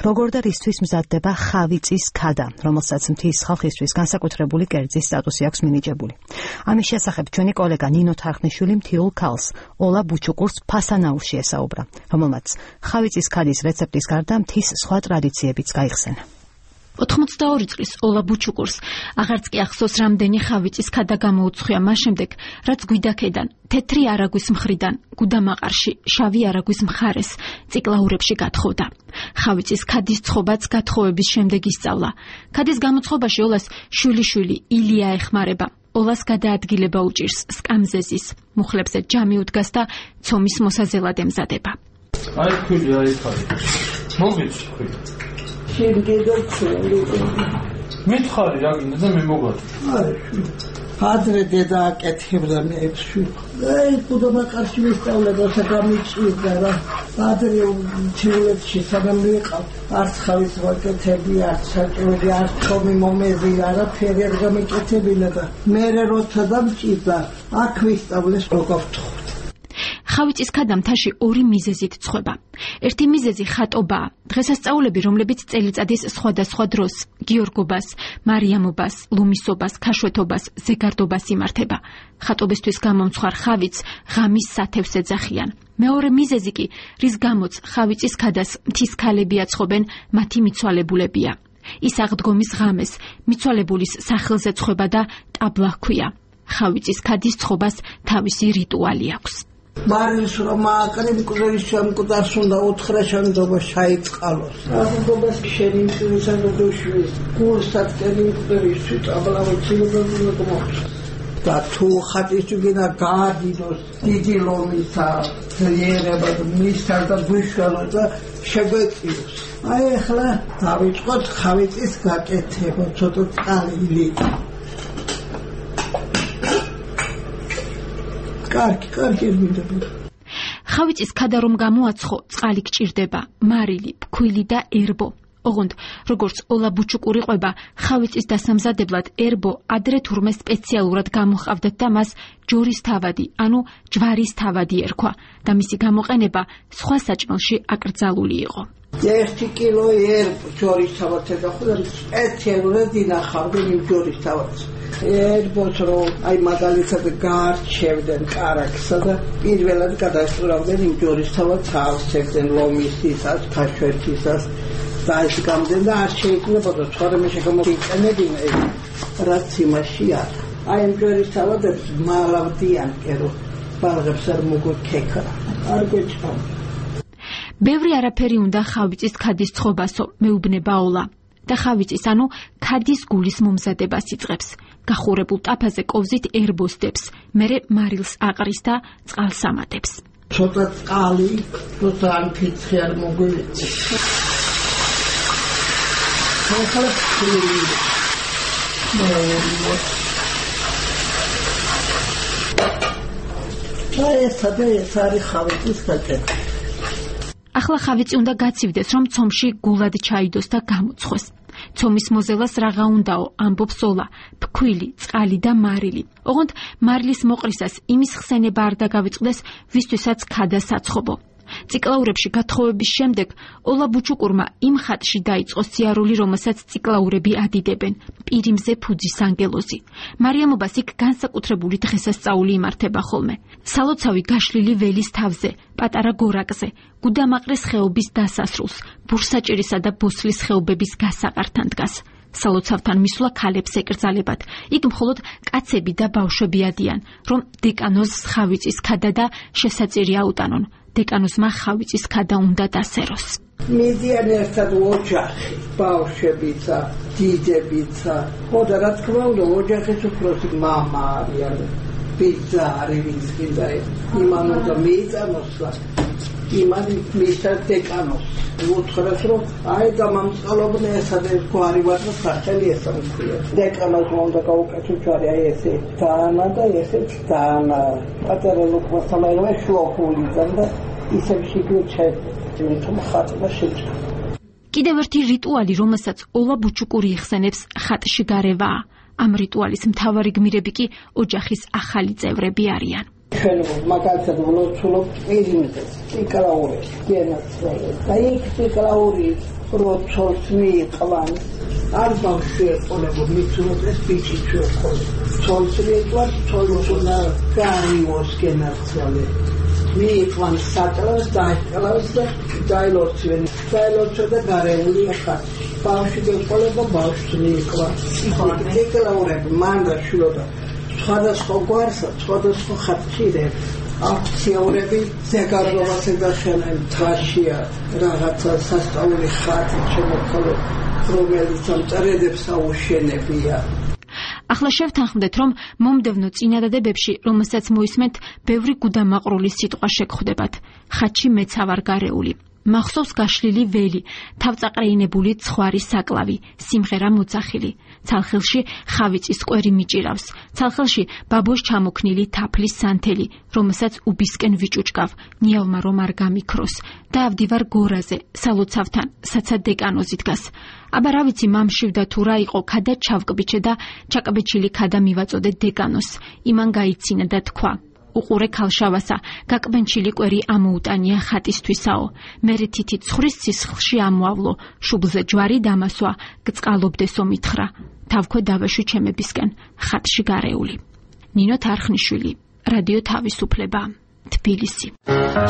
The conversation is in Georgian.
როგორ და რისთვის მზადდება ხავიწის ქადა, რომელსაც მთის ხალხისთვის განსაკუთრებული კერძის სტატუსი აქვს მინიჭებული. ამის შესახებ ჩვენი კოლეგა ნინო თარხნიშვილი მთიულ ქალს, ოლა ბუჩუკურს ფასანაურში ესაუბრა, რომელმაც ხავიწის ქადის რეცეპტის გარდა მთის სხვა ტრადიციებიც გაიხსენა. 82 წლის ოლა ბუჩუკურს აღარც კი ახსოვს რამდენი ხავიწის ქადა გამოუცხია მას შემდეგ, რაც გვიდაქედან, თეთრი არაგვის მხრიდან, გუდამაყარში, შავი არაგვის მხარეს, ციკლაურებში გათხოვდა. ხავიწის ქადის ცხობაც გათხოვების შემდეგ ისწავლა. ქადის გამოცხობაში ოლას შვილიშვილი ილია ეხმარება. ოლას გადაადგილება უჭირს სკამზეზის, მუხლებზე ჯამი უდგას და ცომის მოსაზელად ემზადება. აი ქვილი, აი ხარი. მოგიჩი ქვილი. მითხარი რა გინდა და მე მოგადი. ადრე დედა აკეთებდა მეებში. აი გუდამაყარში ვისწავლება საგამიჭირდა რა. ადრე ჩილებში საგამ ვიყავ. არც ხავის ვაკეთები, არც საჭიროები, არც ხომი მომეზი, არაფერი არ გამიკეთებინა და მე როცა დამჭირდა, აქ ვისწავლეს როგორ ვთხოვთ. ხავიწის ქადა მთაში ორი მიზეზით ცხება. ერთი მიზეზი ხატობაა. დღესასწაულები, რომლებიც წელიწადის სხვადასხვა დროს გიორგობას, მარიამობას, ლომისობას, ქაშვეთობას, ზეგარდობას იმართება. ხატობისთვის გამომცხარ ხავიც ღამის სათევს ეძახიან. მეორე მიზეზი კი, რის გამოც ხავიწის ქადას მთის ქალები აცხობენ, მათი მიცვალებულებია. ის აღდგომის ღამეს მიცვალებულის სახელზე ცხება და ტაბლა ჰქვია. ხავიწის ქადის ცხობას თავისი რიტუალი აქვს. მარილს რომ ააკრიბკროს შემკვდას უნდა უთხრაშანდობა შაიწყალოს. აღდგომას შენი მშვიდისა დოდოშვის გულსად კერიმკვდერის ტაბლავი ცილობებული მოხდა. და თუ ხატის უგენა გაადიდოს დიდი ლომისა ძლიერება მისთან და გვიშველოს და შეგვეწიოს. აი ახლა დავიწყოთ ხავიწის გაკეთება ცოტა წყალი. კარგი მინდები. ხავიწის ქადა რომ გამოაცხო, წყალი გჭირდება, მარილი, ფქვილი და ერბო. ოღონდ, როგორც ოლა ბუჩუკური ყვება, ხავიწის დასამზადებლად ერბო ადრე თურმე სპეციალურად გამოჰყავდათ და მას ჯორის თავადი, ანუ ჯვარის თავადი ერქვა და მისი გამოყენება სხვა საჭმელში აკრძალული იყო. 1 კილო ერბო ჯორის თავად ეხოდა სპეციალურად ინახავდნენ იმ ჯორის თავადს. ერბოს რომ აი მაგალითად გაარჩევდნენ კარაქსა და პირველად გადასწურავდნენ იმ ჯორის თავადს ავსებდნენ ლომისისას, ქაშვეთისას და ის გამდენ და არ შეიქმნებოდა ცხოვრება შემოიყენებინა ეს რაც იმაში არა. აი იმ ჯორის თავადებს მალავდიან კერო ბალღებს არ მოგქეკა. არ გეჭამ. ბევრი არაფერი უნდა ხავიწის ქადის ცხობასო, მეუბნება ოლა. და ხავიწის, ანუ ქადის გულის მომზადებას იწყებს. გახურებულ ტაფაზე კოვზით ერბოს დებს, მერე მარილს აყრის და წყალს ამატებს. ცოტა წყალი, ცოტა ანფიცი არ მოგვიწევს. ეს არის ხავიწის გაკეთება. ახლა ხავიწი უნდა გაცივდეს, რომ ცომში გულად ჩაიდოს და გამოცხოს. ცომის მოზელას რაღა უნდაო, ამბობს ოლა, ფქვილი, წყალი და მარილი. ოღონდ მარილის მოყრისას იმის ხსენება არ დაგავიწყდეს, ვისთვისაც ქადა საცხობო. ციკლაურებში გათხოვების შემდეგ ოლა ბუჩუკურმა იმ ხატში დაიწყო სიარული, რომელსაც ციკლაურები ადიდებენ, პირიმზე ფუძის ანგელოზი. მარიამობას იქ განსაკუთრებული დღესასწაული იმართება ხოლმე. სალოცავი გაშლილი ველის თავზე, პატარა გორაკზე, გუდამაყრის ხეობის დასასრულს, ბურსაჭირისა და ბოსლის ხეობების გასაყართან დგას. სალოცავთან მისვლა ქალებს ეკრძალებათ. იქ მხოლოდ კაცები და ბავშვები ადიან, რომ დეკანოზს ხავიწის ქადა და შესაწირი აუტანონ. დეკანოზმა ხავიწის ქადა უნდა დასეროს. მიდიან ერთად ოჯახი, ბავშვებიცა, დიდებიცა. ხოდა რა თქმა უნდა, ოჯახის უფროსი მამა არიან, ბიძა არის ვინც კიდე. იმან უნდა მიიწამოსლა. იმან მისცა დეკანოზს. უთხრეს რომ აი გამამწალობნე ესა და გვარი ვარ და სახელი ესა მქვია. დეკანოზმა უნდა გაუკეთო ჯვარი აი ესე დაანა და ესეც დაანა. პატარა ლოკვასამაილო შუახული და ისე შეგუჩე თუმ ხატმა შეჭა. კიდევ ერთი რიტუალი, რომელსაც ოლა ბუჩუკური იხსენებს, ხატში გარევაა. ამ რიტუალის მთავარი გმირები კი ოჯახის ახალი წევრები არიან. მაგალითად ვლოცულობ პირიმდეს სიკლაურეს გენაცვალე და იქ სიკლაურის როცოლს მიიყვან არ ბავშვი ეყოლებო მიცულობდეს ბიჭი ჩვეყოლ ცოლს მიიყვან ცოლს უნდა გაარიოს გენაცვალე მიიყვან საკლავს დაიკლავს და დაილოცვენ და გარეული ახლა ბავშვი ეყოლებო ბავშვს მიიყვან სიკლაურები მანდა შულოდა სხვადასხვა გვარსა, სხვადასხვა ხატხირებს, აქციაურები ზეგარდობას ედახენენ თაშია, რაღაცა სასწაული ხატი შემოხოლო, რომელიც ამ წერედებს აუშენებია. ახლა შევთანხმდეთ, რომ მომდევნო წინადადებებში, რომელსაც მოისმენთ, ბევრი გუდამაყრული სიტყვა შეგხვდებათ. ხატში მეც ავარ გარეული. მახსოვს გაშლილი ველი, თავწაყრეინებული ცხვარი საკლავი, სიმღერა მოძახილი. ცალხილში ხავიწის კვერი მიჭირავს. ცალხილში ბაბოს ჩამოქნილი თაფლის სანთელი, რომელსაც უბისკენ ვიჭუჭკავ, ნიავმა რომ არ გამიქროს. და ავდივარ გორაზე, სალოცავთან, საცა დეკანოზი დგას. აბა რა ვიცი მამშივდა თუ რა იყო ქადა ჩავკბიჩე და ჩაკბეჩილი ქადა მივაწოდე დეკანოს. იმან გაიცინა და თქვა: უყურე ქალშავასა, გაკბენჩილი კვერი ამოუტანია ხატისთვისაო. მერე თითი ცხვრის სისხლში ამოავლო, შუბლზე ჯვარი დამასვა, გწყალობდესო მითხრა. თავქვე დავეშვი ჩემებისკენ, ხატში გარეული. ნინო თარხნიშვილი, რადიო თავისუფლება, თბილისი.